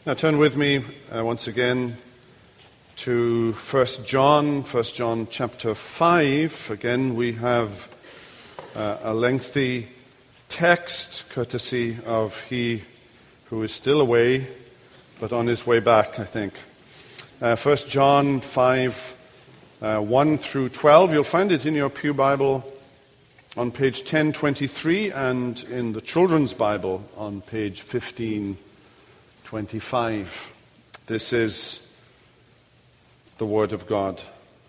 Now turn with me once again to 1 John chapter 5. Again, we have a lengthy text, courtesy of he who is still away, but on his way back, I think. 1 John 5, 1 through 12. You'll find it in your pew Bible on page 1023 and in the Children's Bible on page 1525. This is the Word of God.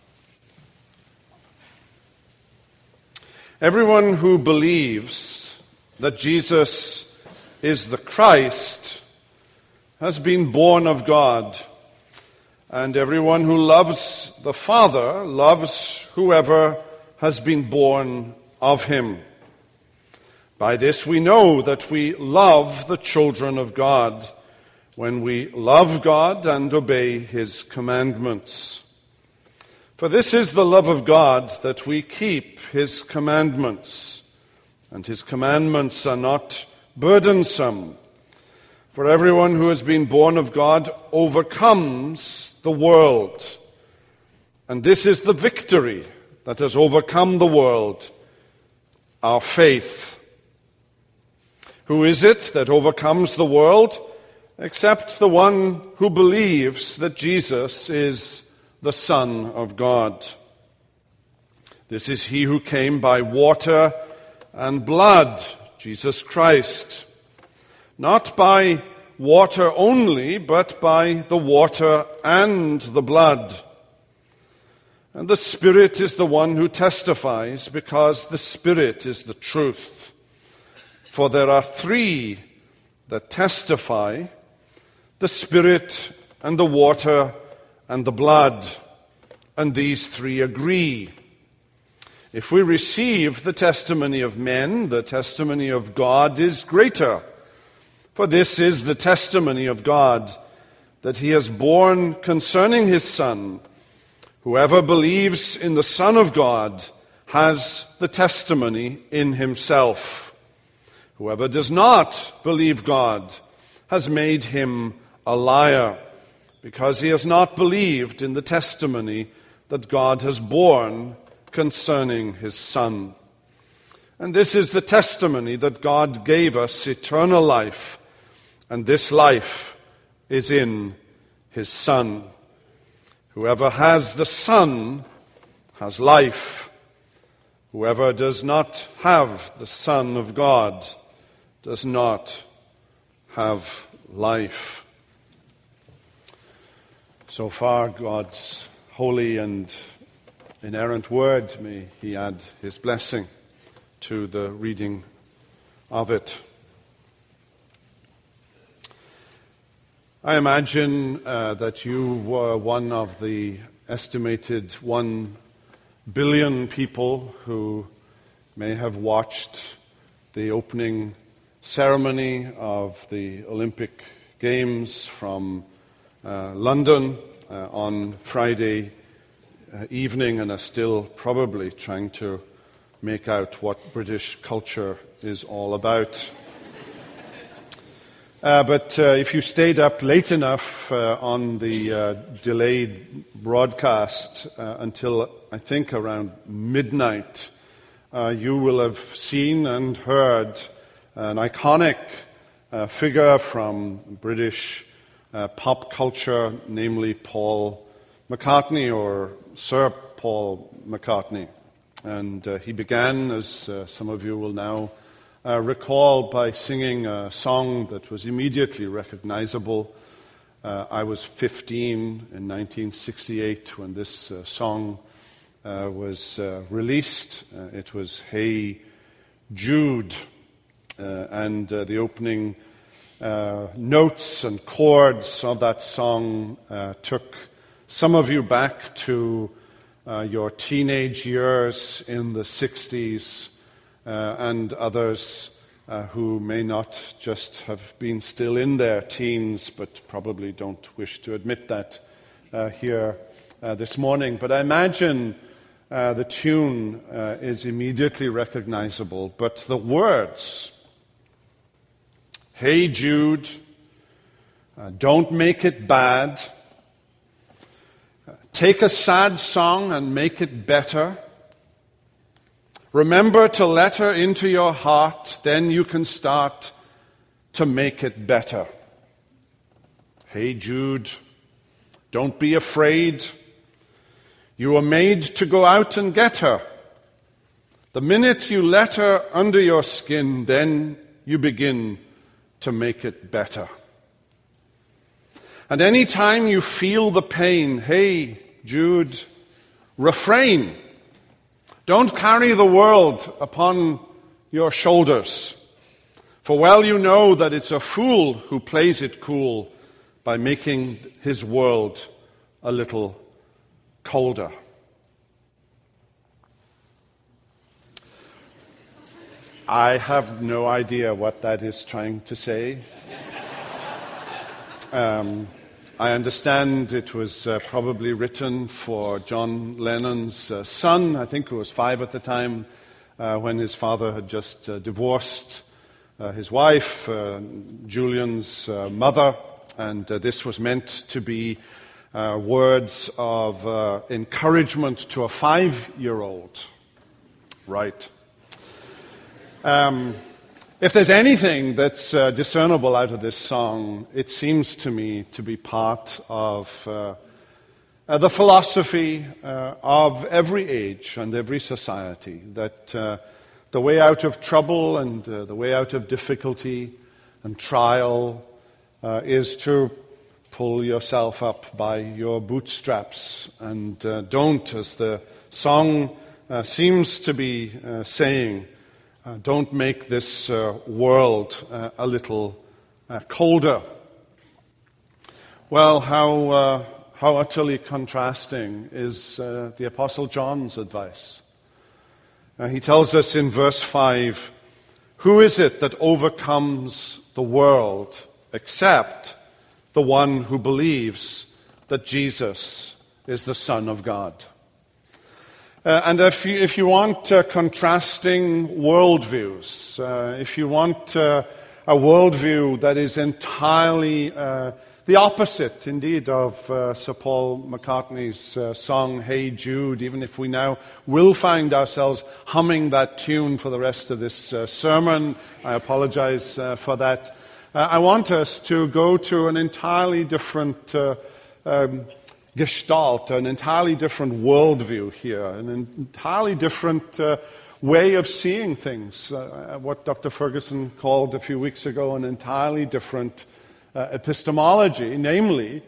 Everyone who believes that Jesus is the Christ has been born of God, and everyone who loves the Father loves whoever has been born of him. By this we know that we love the children of God, when we love God and obey his commandments. For this is the love of God, that we keep his commandments, and his commandments are not burdensome. For everyone who has been born of God overcomes the world. And this is the victory that has overcome the world, our faith. Who is it that overcomes the world? Except the one who believes that Jesus is the Son of God. This is he who came by water and blood, Jesus Christ. Not by water only, but by the water and the blood. And the Spirit is the one who testifies, because the Spirit is the truth. For there are three that testify: the Spirit and the water and the blood, and these three agree. If we receive the testimony of men, the testimony of God is greater. For this is the testimony of God, that he has borne concerning his Son. Whoever believes in the Son of God has the testimony in himself. Whoever does not believe God has made him a liar, because he has not believed in the testimony that God has borne concerning his Son. And this is the testimony, that God gave us eternal life, and this life is in his Son. Whoever has the Son has life. Whoever does not have the Son of God does not have life. So far, God's holy and inerrant word, may he add his blessing to the reading of it. I imagine that you were one of the estimated 1 billion people who may have watched the opening ceremony of the Olympic Games from London on Friday evening, and are still probably trying to make out what British culture is all about. But if you stayed up late enough on the delayed broadcast until, I think, around midnight, you will have seen and heard an iconic figure from British pop culture, namely Paul McCartney, or Sir Paul McCartney. And he began, as some of you will now recall, by singing a song that was immediately recognizable. I was 15 in 1968 when this song was released. It was Hey Jude, and the opening notes and chords of that song took some of you back to your teenage years in the 60s, and others who may not just have been still in their teens, but probably don't wish to admit that here this morning. But I imagine the tune is immediately recognizable, but the words, Hey Jude, Don't make it bad. Take a sad song and make it better. Remember to let her into your heart, then you can start to make it better. Hey Jude, don't be afraid. You were made to go out and get her. The minute you let her under your skin, then you begin to make it better. And any time you feel the pain, hey Jude, refrain. Don't carry the world upon your shoulders. For well you know that it's a fool who plays it cool by making his world a little colder. I have no idea what that is trying to say. I understand it was probably written for John Lennon's son, I think who was 5 at the time, when his father had just divorced his wife, Julian's mother, and this was meant to be words of encouragement to a 5-year-old. Right. If there's anything that's discernible out of this song, it seems to me to be part of the philosophy of every age and every society, that the way out of trouble and the way out of difficulty and trial is to pull yourself up by your bootstraps and don't, as the song seems to be saying, don't make this world a little colder. Well, how utterly contrasting is the Apostle John's advice. He tells us in verse 5, who is it that overcomes the world except the one who believes that Jesus is the Son of God? And if you want contrasting worldviews, if you want a worldview that is entirely the opposite, indeed, of Sir Paul McCartney's song, Hey Jude, even if we now will find ourselves humming that tune for the rest of this sermon, I apologize for that. I want us to go to an entirely different gestalt, an entirely different worldview here, an entirely different way of seeing things. What Dr. Ferguson called a few weeks ago an entirely different epistemology, namely,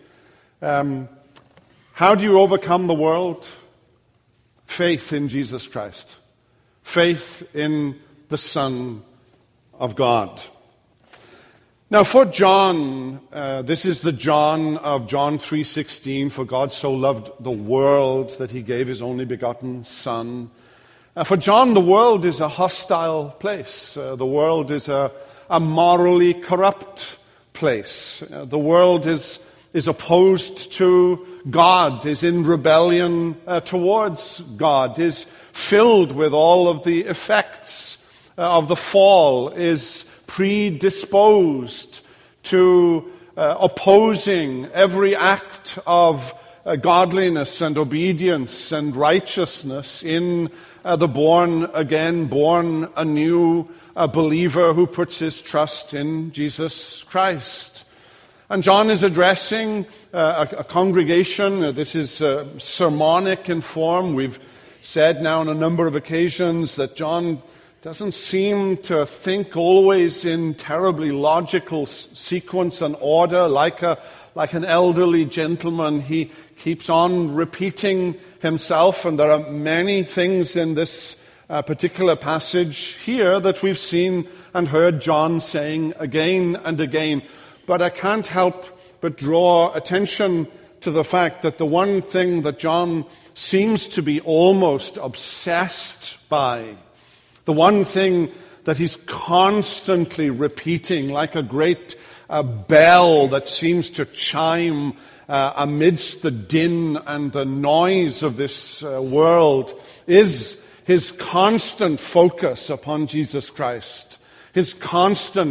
how do you overcome the world? Faith in Jesus Christ. Faith in the Son of God. Now for John, this is the John of John 3:16, for God so loved the world that he gave his only begotten Son. For John, the world is a hostile place. The world is a morally corrupt place. The world is opposed to God, is in rebellion towards God, is filled with all of the effects of the fall, is predisposed to opposing every act of godliness and obedience and righteousness in the born again, born anew believer who puts his trust in Jesus Christ. And John is addressing a congregation. This is sermonic in form. We've said now on a number of occasions that John doesn't seem to think always in terribly logical sequence and order, like an elderly gentleman. He keeps on repeating himself, and there are many things in this particular passage here that we've seen and heard John saying again and again. But I can't help but draw attention to the fact that the one thing that John seems to be almost obsessed by, the one thing that he's constantly repeating like a great bell that seems to chime amidst the din and the noise of this world, is his constant focus upon Jesus Christ, his constant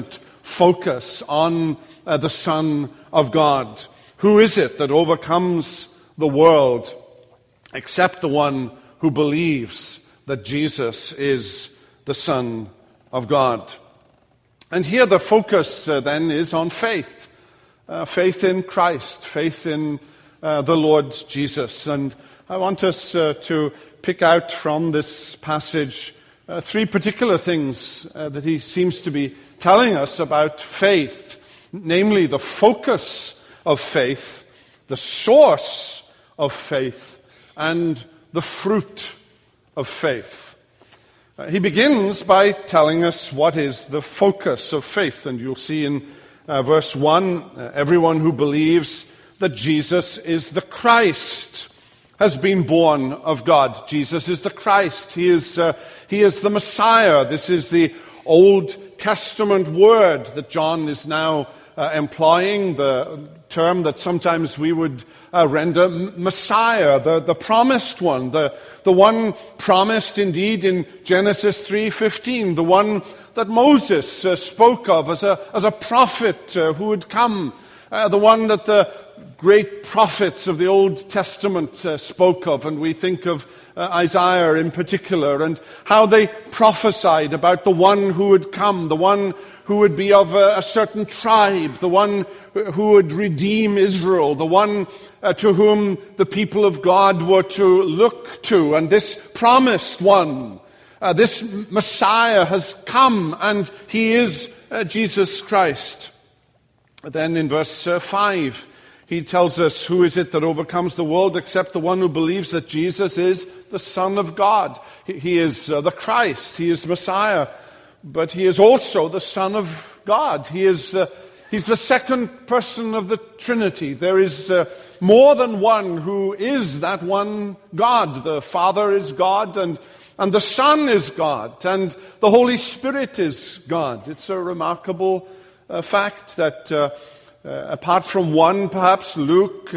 focus on the Son of God. Who is it that overcomes the world except the one who believes that Jesus is the Son of God? And here the focus then is on faith. Faith in Christ, faith in the Lord Jesus. And I want us to pick out from this passage three particular things that he seems to be telling us about faith, namely the focus of faith, the source of faith, and the fruit of faith. He begins by telling us what is the focus of faith, and you'll see in verse 1, everyone who believes that Jesus is the Christ has been born of God. Jesus is the Christ. He is the Messiah. This is the Old Testament word that John is now employing, the term that sometimes we would render Messiah, the promised one, the one promised indeed in Genesis 3:15, the one that Moses spoke of as a prophet who would come, the one that the great prophets of the Old Testament spoke of, and we think of Isaiah in particular, and how they prophesied about the one who would come, the one who would be of a certain tribe, the one who would redeem Israel, the one to whom the people of God were to look to. And this promised one, this Messiah has come, and he is Jesus Christ. Then in verse 5, he tells us, who is it that overcomes the world except the one who believes that Jesus is the Son of God? He is the Christ, he is the Messiah, but he is also the Son of God. He's the second person of the Trinity. There is more than one who is that one God. The Father is God, and the Son is God, and the Holy Spirit is God. It's a remarkable fact that apart from one, perhaps Luke,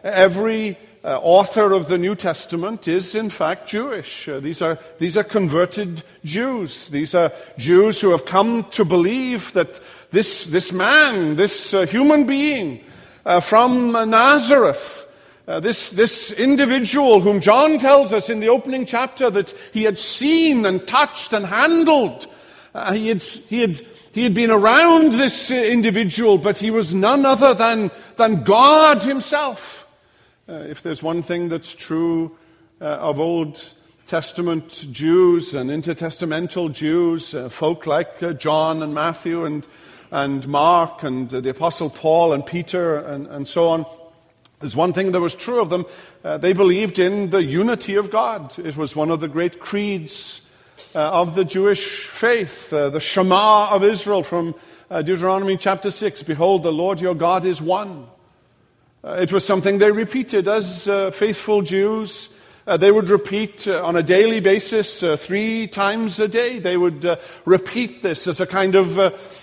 every author of the New Testament is in fact Jewish. These are converted Jews. These are Jews who have come to believe that this man, this human being from Nazareth, this individual whom John tells us in the opening chapter that he had seen and touched and handled, he had been around this individual, but he was none other than God himself. If there's one thing that's true of Old Testament Jews and intertestamental Jews, folk like John and Matthew and Mark and the Apostle Paul and Peter and so on, there's one thing that was true of them. They believed in the unity of God. It was one of the great creeds of the Jewish faith, the Shema of Israel from Deuteronomy chapter 6. Behold, the Lord your God is one. It was something they repeated as faithful Jews. They would repeat on a daily basis, 3 times a day. They would repeat this as a kind of,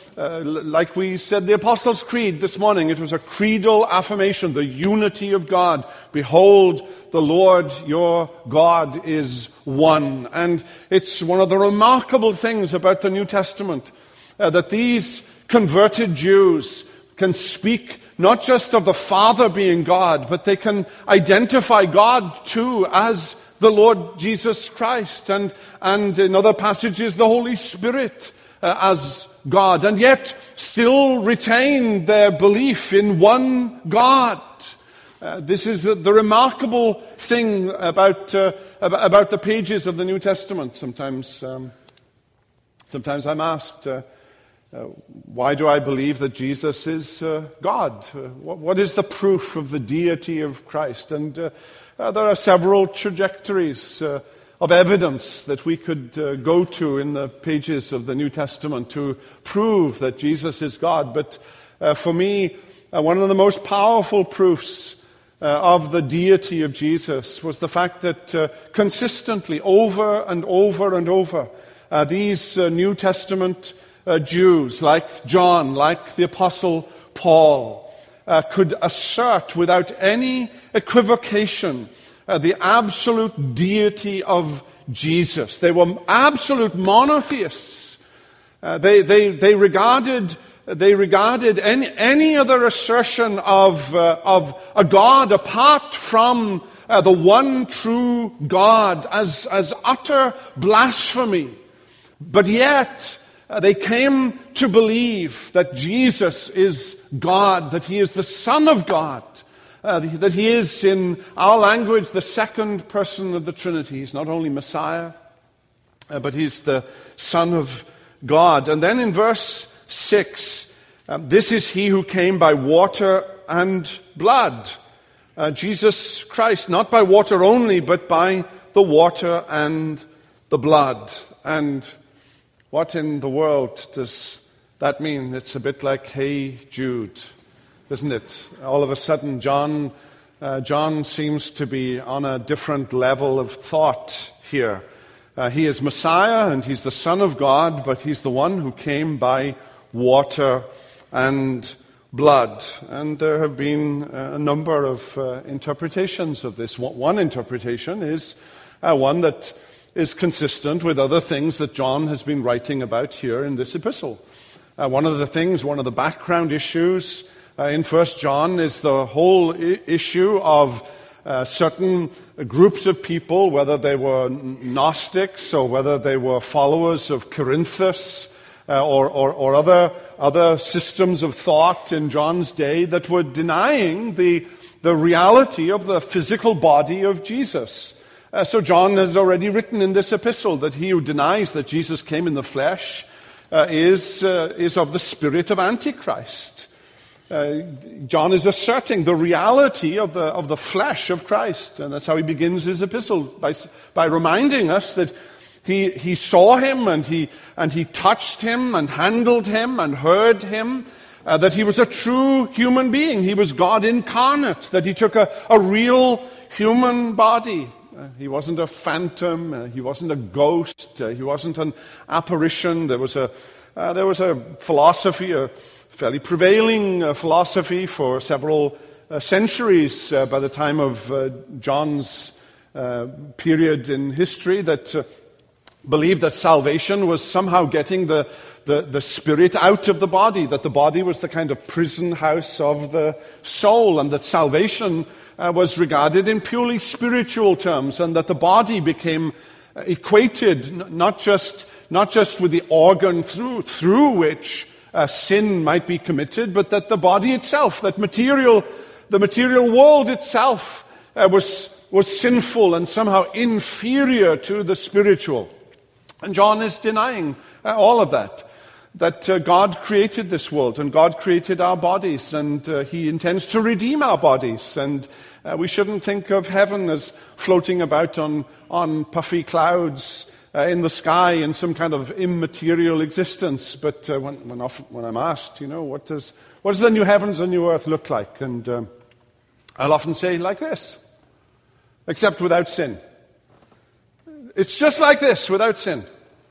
like we said, the Apostles' Creed this morning. It was a creedal affirmation, the unity of God. Behold, the Lord your God is one. And it's one of the remarkable things about the New Testament, that these converted Jews can speak not just of the Father being God, but they can identify God too as the Lord Jesus Christ, and in other passages the Holy Spirit as God, and yet still retain their belief in one God. This is the remarkable thing about the pages of the New Testament. Sometimes I'm asked, why do I believe that Jesus is God? What is the proof of the deity of Christ? And there are several trajectories of evidence that we could go to in the pages of the New Testament to prove that Jesus is God. But for me, one of the most powerful proofs of the deity of Jesus was the fact that consistently, over and over and over, these New Testament Jews, like John, like the Apostle Paul, could assert without any equivocation the absolute deity of Jesus. They were absolute monotheists. They regarded they regarded any other assertion of a God apart from the one true God as utter blasphemy. But yet, they came to believe that Jesus is God, that he is the Son of God, that he is, in our language, the second person of the Trinity. He's not only Messiah, but he's the Son of God. And then in verse 6, this is he who came by water and blood. Jesus Christ, not by water only, but by the water and the blood. And what in the world does that mean? It's a bit like, hey, Jude, isn't it? All of a sudden, John seems to be on a different level of thought here. He is Messiah, and he's the Son of God, but he's the one who came by water and blood. And there have been a number of interpretations of this. One interpretation is one that is consistent with other things that John has been writing about here in this epistle. One of the background issues in 1 John is the whole issue of certain groups of people, whether they were Gnostics or whether they were followers of Corinthus or other systems of thought in John's day that were denying the reality of the physical body of Jesus. So John has already written in this epistle that he who denies that Jesus came in the flesh is of the spirit of Antichrist. John is asserting the reality of the flesh of Christ, and that's how he begins his epistle, by reminding us that he saw him and he touched him and handled him and heard him, that he was a true human being. He was God incarnate, that he took a real human body. He wasn't a phantom. He wasn't a ghost. He wasn't an apparition. There was a philosophy, a fairly prevailing philosophy for several centuries by the time of John's period in history that believed that salvation was somehow getting the spirit out of the body, that the body was the kind of prison house of the soul, and that salvation was regarded in purely spiritual terms, and that the body became equated not just with the organ through which sin might be committed, but that the body itself, the material world itself was sinful and somehow inferior to the spiritual. And John is denying all of that God created this world, and God created our bodies, and he intends to redeem our bodies. And we shouldn't think of heaven as floating about on puffy clouds in the sky in some kind of immaterial existence. But when I'm asked, what does the new heavens and new earth look like? And I'll often say like this, except without sin. It's just like this, without sin.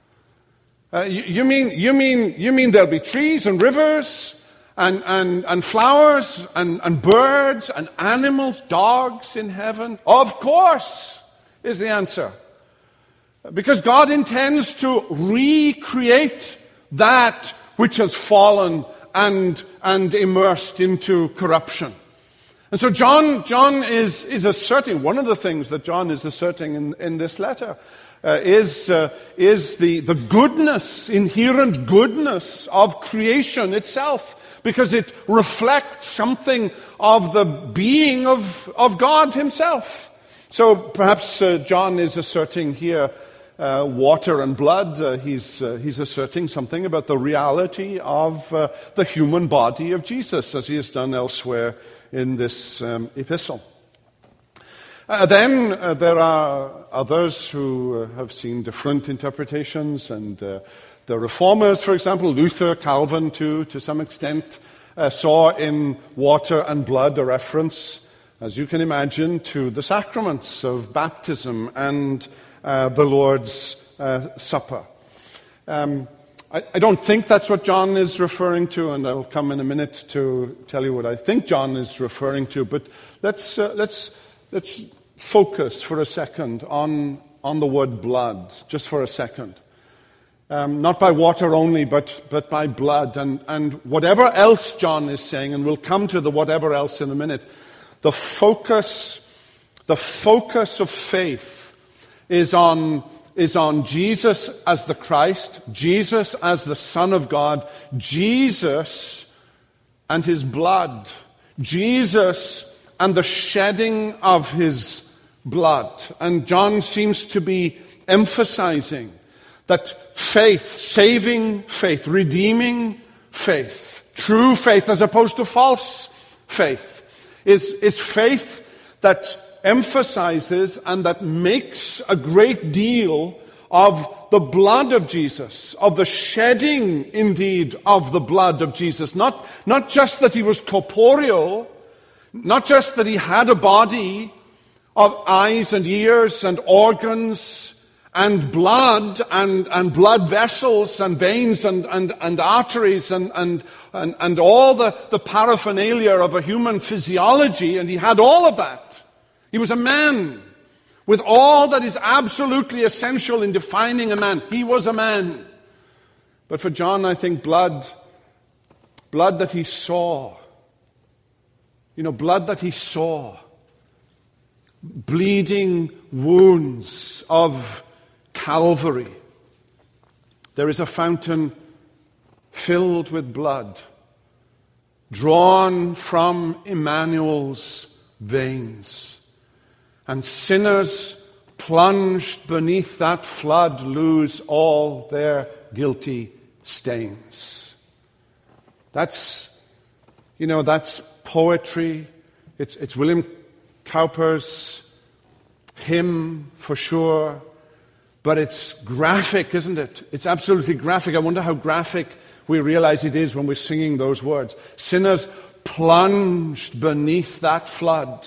You mean there'll be trees and rivers and flowers and birds and animals, dogs in heaven? Of course, is the answer. Because God intends to recreate that which has fallen and immersed into corruption. And so John is asserting, one of the things that John is asserting in this letter is the goodness, inherent goodness of creation itself, because it reflects something of the being of God himself. So perhaps John is asserting here water and blood. He's asserting something about the reality of the human body of Jesus, as he has done elsewhere in this epistle. Then there are others who have seen different interpretations, and the Reformers, for example, Luther, Calvin too, to some extent, saw in water and blood a reference, as you can imagine, to the sacraments of baptism and the Lord's Supper. I don't think that's what John is referring to, and I'll come in a minute to tell you what I think John is referring to. But let's focus for a second on the word blood, just for a second. not by water only, but by blood. And whatever else John is saying, and we'll come to the whatever else in a minute, the focus of faith is on Jesus as the Christ, Jesus as the Son of God, Jesus and his blood, Jesus and the shedding of his blood. And John seems to be emphasizing that faith, saving faith, redeeming faith, true faith as opposed to false faith, is faith that emphasizes and that makes a great deal of the blood of Jesus, of the shedding, indeed, of the blood of Jesus. Not just that he was corporeal, not just that he had a body of eyes and ears and organs and blood and blood vessels and veins and arteries and all the paraphernalia of a human physiology, and he had all of that. He was a man with all that is absolutely essential in defining a man. He was a man. But for John, I think blood that he saw, blood that he saw, bleeding wounds of Calvary. There is a fountain filled with blood, drawn from Emmanuel's veins. And sinners plunged beneath that flood lose all their guilty stains. That's poetry. It's William Cowper's hymn for sure. But it's graphic, isn't it? It's absolutely graphic. I wonder how graphic we realize it is when we're singing those words. Sinners plunged beneath that flood.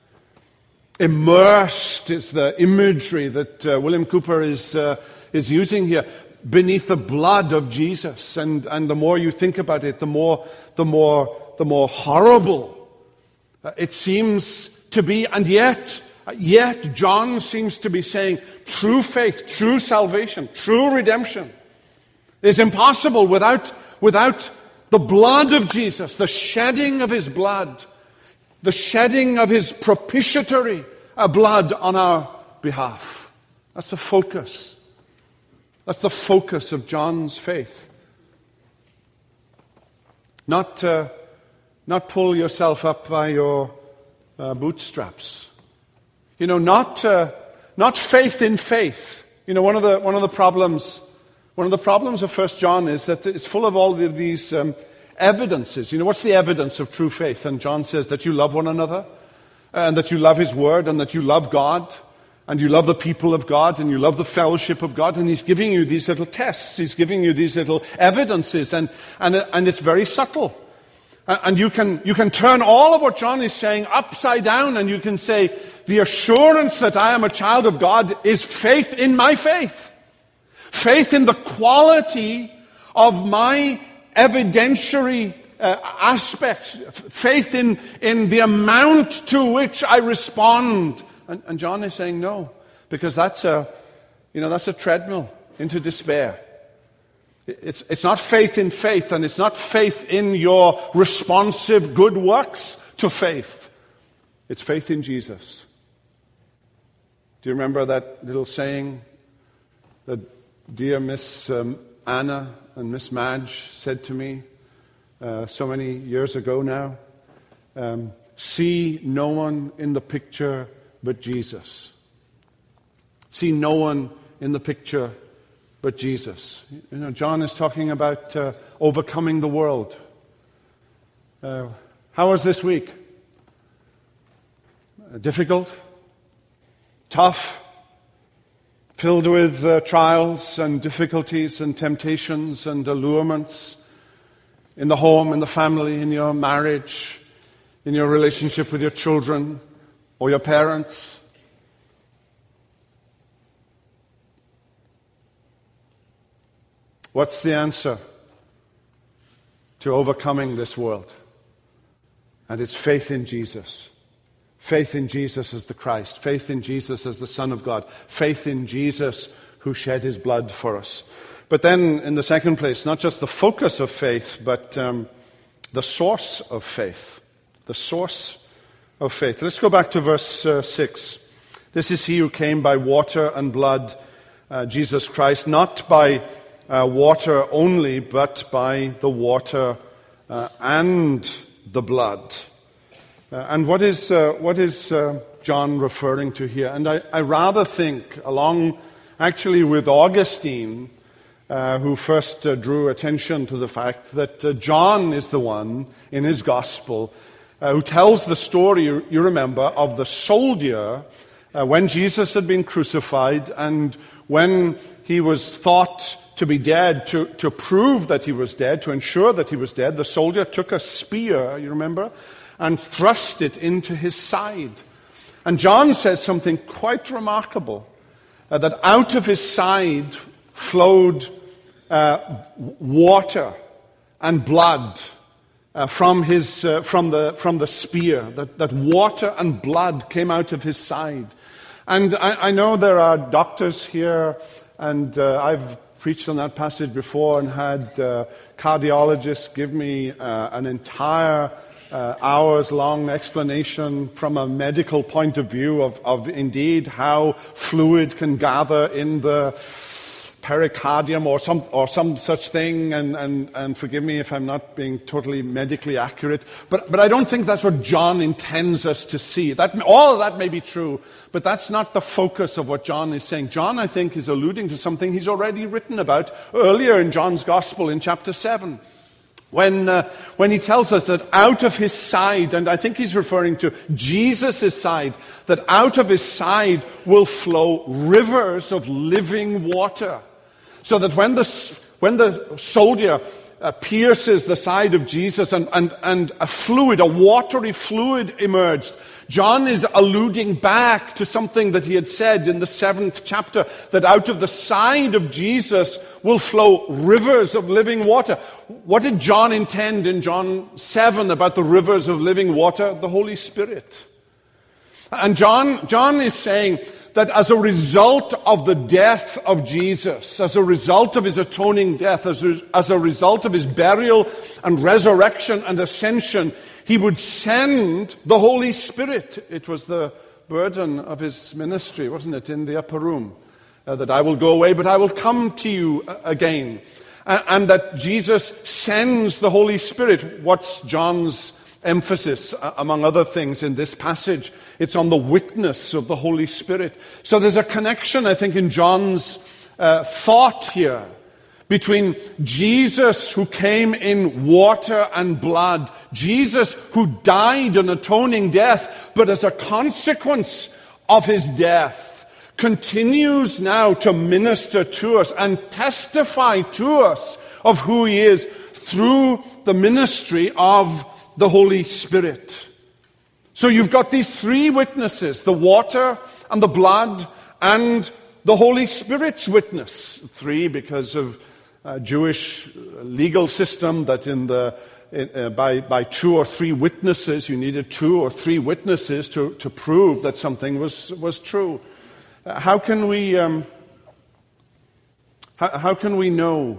Immersed is the imagery that William Cowper is using here. Beneath the blood of Jesus. And the more you think about it, the more horrible it seems to be. And yet John seems to be saying true faith, true salvation, true redemption is impossible without the blood of Jesus, the shedding of his blood, the shedding of his propitiatory blood on our behalf. That's the focus. That's the focus of John's faith. Not pull yourself up by your bootstraps. Not faith in faith. One of the problems of 1 John is that it's full of all of these evidences. What's the evidence of true faith? And John says that you love one another, and that you love his word, and that you love God, and you love the people of God, and you love the fellowship of God. And he's giving you these little tests. He's giving you these little evidences, and it's very subtle. And you can turn all of what John is saying upside down, and you can say, the assurance that I am a child of God is faith in my faith. Faith in the quality of my evidentiary aspect. Faith in the amount to which I respond. And John is saying no, because that's a treadmill into despair. It's not faith in faith, and it's not faith in your responsive good works to faith. It's faith in Jesus. Do you remember that little saying that dear Miss Anna and Miss Madge said to me so many years ago now? See no one in the picture but Jesus. See no one in the picture but Jesus. John is talking about overcoming the world. How was this week? Difficult? Tough? Filled with trials and difficulties and temptations and allurements in the home, in the family, in your marriage, in your relationship with your children or your parents? What's the answer to overcoming this world? And it's faith in Jesus. Faith in Jesus as the Christ. Faith in Jesus as the Son of God. Faith in Jesus who shed his blood for us. But then, in the second place, not just the focus of faith, but the source of faith. The source of faith. Let's go back to verse 6. This is he who came by water and blood, Jesus Christ, not by water only, but by the water and the blood. And what is John referring to here? And I rather think, along actually with Augustine, who first drew attention to the fact that John is the one in his gospel who tells the story, you remember, of the soldier when Jesus had been crucified, and when he was thought to be dead, to prove that he was dead, to ensure that he was dead, the soldier took a spear, you remember, and thrust it into his side. And John says something quite remarkable, that out of his side flowed water and blood from the spear. That water and blood came out of his side. And I know there are doctors here, and I've preached on that passage before and had cardiologists give me an entire hours-long explanation from a medical point of view of indeed how fluid can gather in the pericardium or some such thing, and forgive me if I'm not being totally medically accurate, but I don't think that's what John intends us to see. All of that may be true, but that's not the focus of what John is saying. John, I think, is alluding to something he's already written about earlier in John's Gospel in chapter 7. When he tells us that out of his side, and I think he's referring to Jesus' side, that out of his side will flow rivers of living water. So that when the soldier pierces the side of Jesus and a watery fluid emerged, John is alluding back to something that he had said in the 7th chapter, that out of the side of Jesus will flow rivers of living water. What did John intend in John 7 about the rivers of living water? The Holy Spirit. And John is saying that as a result of the death of Jesus, as a result of his atoning death, as a result of his burial and resurrection and ascension, he would send the Holy Spirit. It was the burden of his ministry, wasn't it, in the upper room, that I will go away, but I will come to you again. And that Jesus sends the Holy Spirit. What's John's emphasis, among other things, in this passage? It's on the witness of the Holy Spirit. So there's a connection, I think, in John's thought here between Jesus, who came in water and blood, Jesus who died an atoning death, but as a consequence of his death, continues now to minister to us and testify to us of who he is through the ministry of the Holy Spirit. So you've got these three witnesses, the water and the blood and the Holy Spirit's witness. Three because of Jewish legal system that by 2 or 3 witnesses, you needed 2 or 3 witnesses to prove that something was true. How can we know? How can we know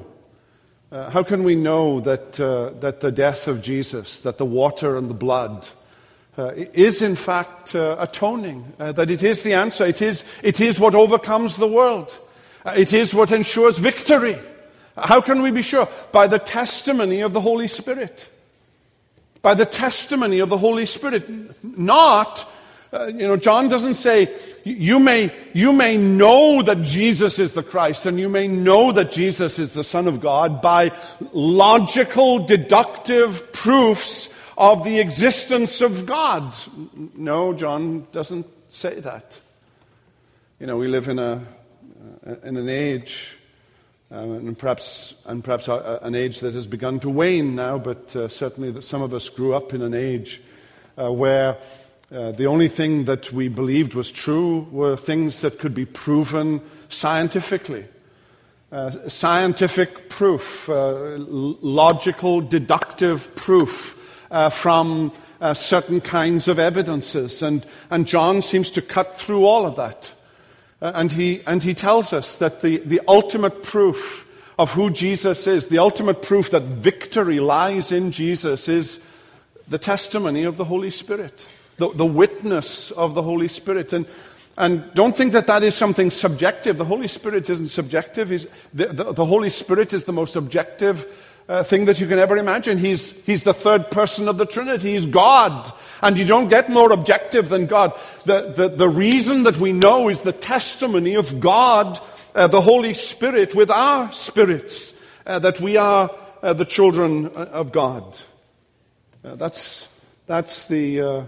that the death of Jesus, that the water and the blood, is in fact atoning? That it is the answer. It is what overcomes the world. It is what ensures victory. How can we be sure? By the testimony of the Holy Spirit. By the testimony of the Holy Spirit. Not, John doesn't say, you may know that Jesus is the Christ, and you may know that Jesus is the Son of God by logical, deductive proofs of the existence of God. No, John doesn't say that. We live in an age, and perhaps an age that has begun to wane now, but certainly that some of us grew up in an age where the only thing that we believed was true were things that could be proven scientifically. Scientific proof, logical, deductive proof from certain kinds of evidences. And John seems to cut through all of that. And he tells us that the ultimate proof of who Jesus is, the ultimate proof that victory lies in Jesus, is the testimony of the Holy Spirit, the witness of the Holy Spirit. And don't think that is something subjective. The Holy Spirit isn't subjective. The Holy Spirit is the most objective thing that you can ever imagine. He's the third person of the Trinity. He's God. And you don't get more objective than God. The reason that we know is the testimony of God, the Holy Spirit, with our spirits, that we are the children of God. That's the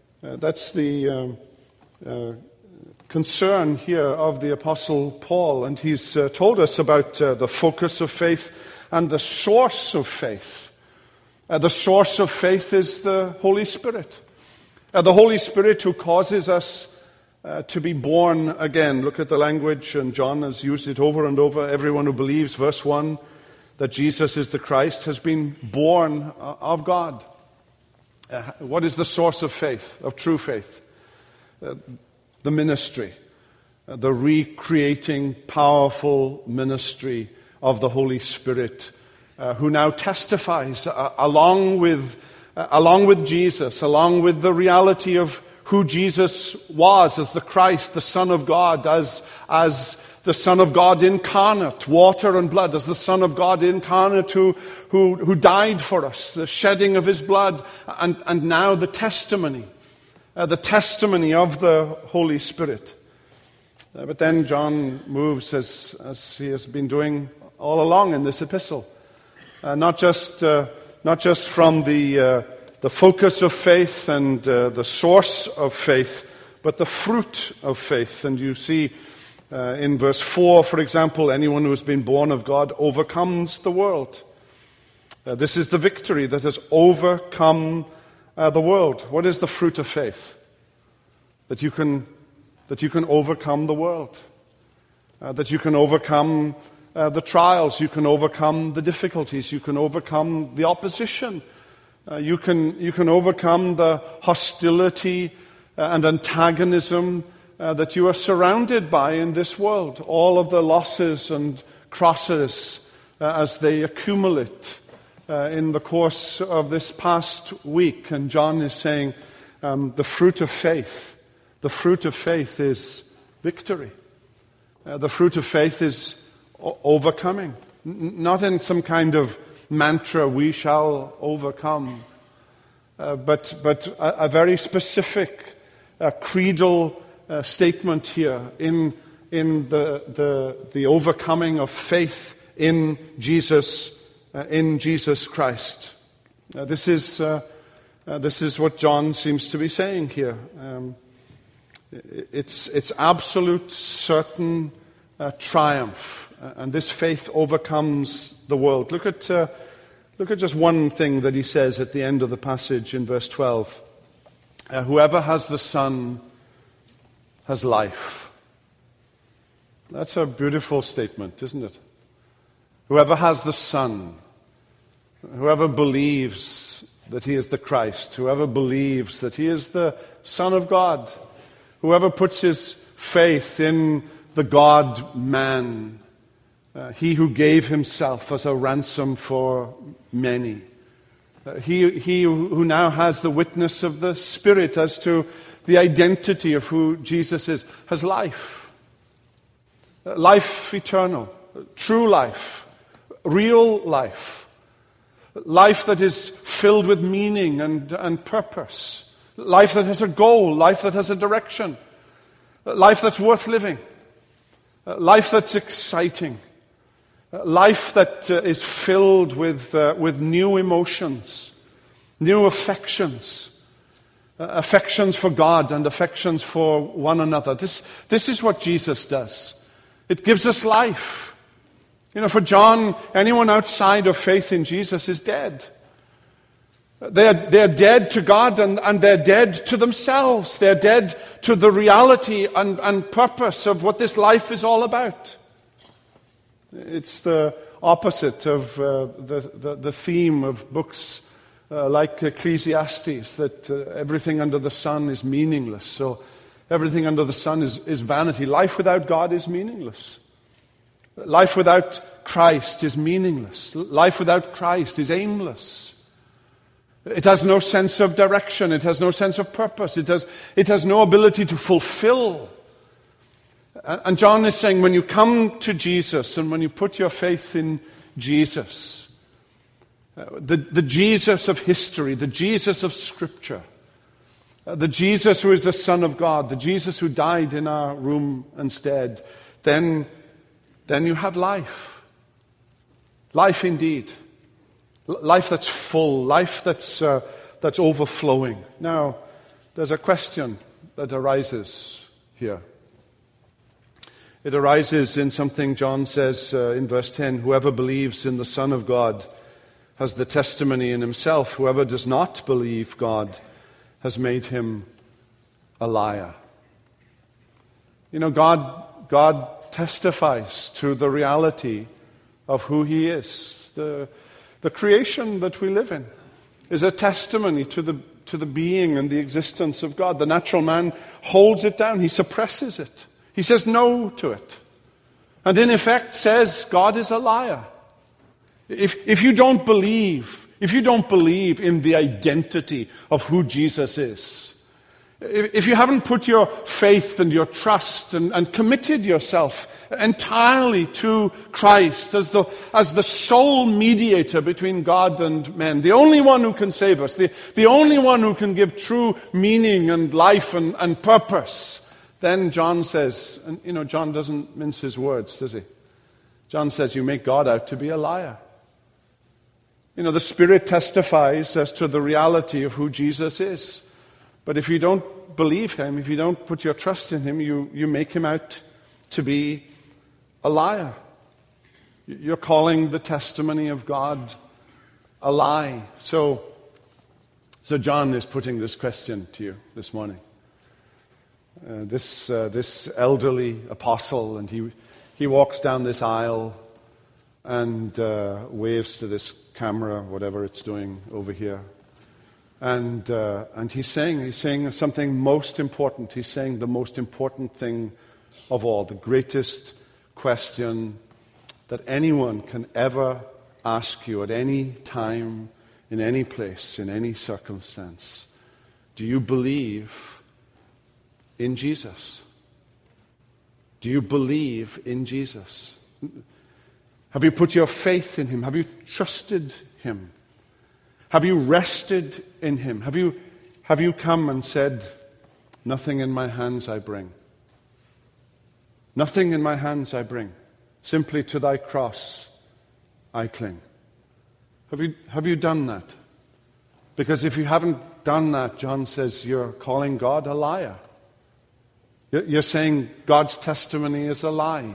concern here of the Apostle Paul, and he's told us about the focus of faith and the source of faith. The source of faith is the Holy Spirit. The Holy Spirit who causes us to be born again. Look at the language, and John has used it over and over. Everyone who believes, verse 1, that Jesus is the Christ has been born of God. What is the source of faith, of true faith? The ministry, the recreating, powerful ministry of the Holy Spirit, who now testifies along with Jesus, along with the reality of who Jesus was as the Christ, the Son of God, as the Son of God incarnate, water and blood, as the Son of God incarnate who died for us, the shedding of his blood, and now the testimony of the Holy Spirit. But then John moves, as he has been doing all along in this epistle, not just from the focus of faith and the source of faith, but the fruit of faith. And you see in verse 4, for example, anyone who has been born of God overcomes the world. This is the victory that has overcome the world. What is the fruit of faith? That you can overcome the world. That you can overcome the trials. You can overcome the difficulties. You can overcome the opposition. You can overcome the hostility and antagonism that you are surrounded by in this world. All of the losses and crosses as they accumulate in the course of this past week. And John is saying the fruit of faith is victory. The fruit of faith is overcoming. Not in some kind of mantra, we shall overcome, but a very specific creedal statement here in the overcoming of faith in Jesus Christ. This is what John seems to be saying here. It's absolute, certain triumph. And this faith overcomes the world. Look at just one thing that he says at the end of the passage in verse 12. Whoever has the Son has life. That's a beautiful statement, isn't it? Whoever has the Son, whoever believes that he is the Christ, whoever believes that he is the Son of God, whoever puts his faith in the God-man, he who gave himself as a ransom for many. He who now has the witness of the Spirit as to the identity of who Jesus is, has life. Life eternal, true life, real life. Life that is filled with meaning and purpose. Life that has a goal, life that has a direction. Life that's worth living. Life that's exciting. Life that is filled with new emotions, new affections, affections for God and affections for one another. This is what Jesus does. It gives us life. For John, anyone outside of faith in Jesus is dead. They're dead to God and they're dead to themselves. They're dead to the reality and purpose of what this life is all about. It's the opposite of the theme of books like Ecclesiastes, that everything under the sun is meaningless. So everything under the sun is vanity. Life without God is meaningless. Life without Christ is meaningless. Life without Christ is aimless. It has no sense of direction. It has no sense of purpose. It has no ability to fulfill. And John is saying, when you come to Jesus and when you put your faith in Jesus, the Jesus of history, the Jesus of Scripture, the Jesus who is the Son of God, the Jesus who died in our room instead, then you have life. Life indeed. Life that's full, life that's overflowing. Now, there's a question that arises here. It arises in something John says in verse 10, whoever believes in the Son of God has the testimony in himself. Whoever does not believe God has made him a liar. You know, God testifies to the reality of who he is. The creation that we live in is a testimony to the being and the existence of God. The natural man holds it down. He suppresses it. He says no to it. And in effect says God is a liar. If you don't believe in the identity of who Jesus is, if you haven't put your faith and your trust and committed yourself entirely to Christ as the sole mediator between God and men, the only one who can save us, the only one who can give true meaning and life and purpose, then John says, and you know, John doesn't mince his words, does he? John says, you make God out to be a liar. You know, the Spirit testifies as to the reality of who Jesus is. But if you don't believe him, if you don't put your trust in him, you make him out to be a liar. You're calling the testimony of God a lie. So John is putting this question to you this morning. This elderly apostle, and he walks down this aisle and waves to this camera, whatever it's doing over here. And he's saying something most important. He's saying the most important thing of all, the greatest question that anyone can ever ask you at any time, in any place, in any circumstance. Do you believe in Jesus? Do you believe in Jesus? Have you put your faith in him? Have you trusted him? Have you rested in him? Have you come and said, nothing in my hands I bring. Nothing in my hands I bring. Simply to thy cross I cling. Have you done that? Because if you haven't done that, John says you're calling God a liar. You're saying God's testimony is a lie.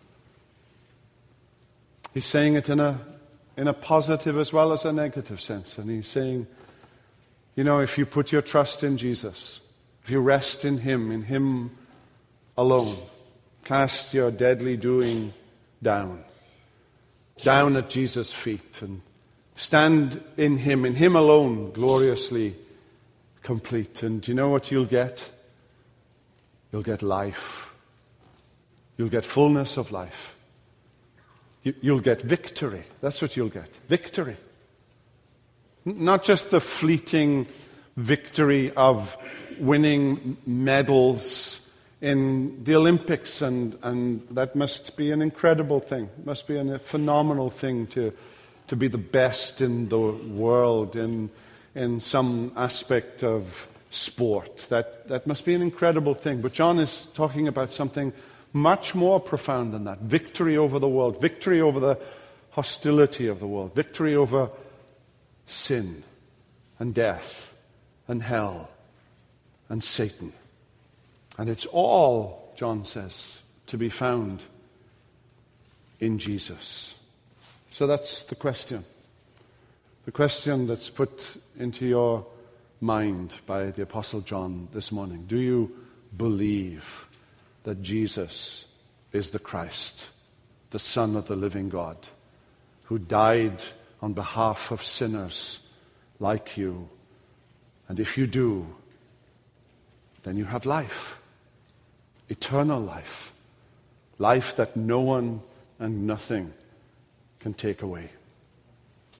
He's saying it in a positive as well as a negative sense. And he's saying, you know, if you put your trust in Jesus, if you rest in him alone, cast your deadly doing down at Jesus' feet, and stand in him alone, gloriously complete. And do you know what you'll get? You'll get life. You'll get fullness of life. You'll get victory. That's what you'll get. Victory. Not just the fleeting victory of winning medals in the Olympics, and that must be an incredible thing. It must be a phenomenal thing to be the best in the world in some aspect of sport. That must be an incredible thing. But John is talking about something much more profound than that. Victory over the world. Victory over the hostility of the world. Victory over sin and death and hell and Satan. And it's all, John says, to be found in Jesus. So that's the question. The question that's put into your mind by the Apostle John this morning. Do you believe that Jesus is the Christ, the Son of the living God, who died on behalf of sinners like you? And if you do, then you have life, eternal life, life that no one and nothing can take away.